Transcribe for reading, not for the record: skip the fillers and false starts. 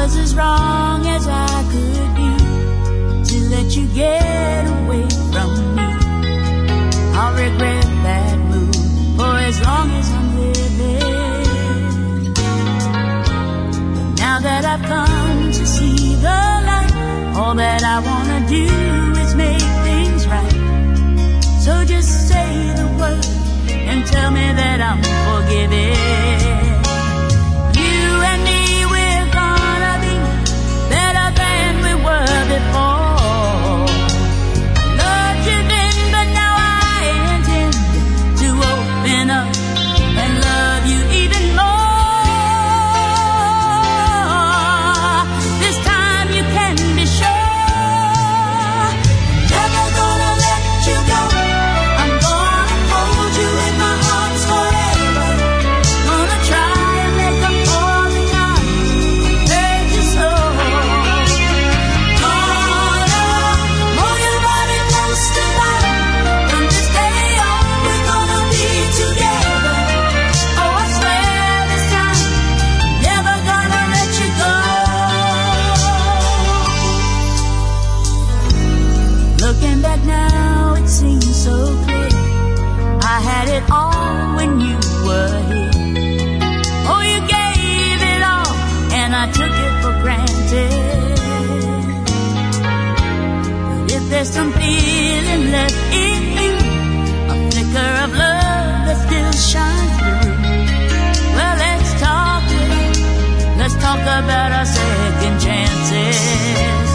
was as wrong as I could be to let you get away from me. I'll regret that move for as long as I'm living. But now that I've come to see the light, all that I wanna do is make things right. So just say the word and tell me that I'm forgiven. You and me, we're gonna be better than we were before. I loved you then, but now I intend to open up and love you even more. This time you can be sure, never gonna let you go. I'm gonna hold you in my arms forever. Gonna try and make up for the times I hurt you so. Gonna hold your body close to mine. From this day on, we're gonna be together. Oh, I swear this time, never gonna let you go. Looking back now, it seems so clear. I had it all when you were here. Oh, you gave it all, and I took it for granted. But if there's some feeling left in me, a flicker of love that still shines through, well, let's talk it. Let's talk about our second chances.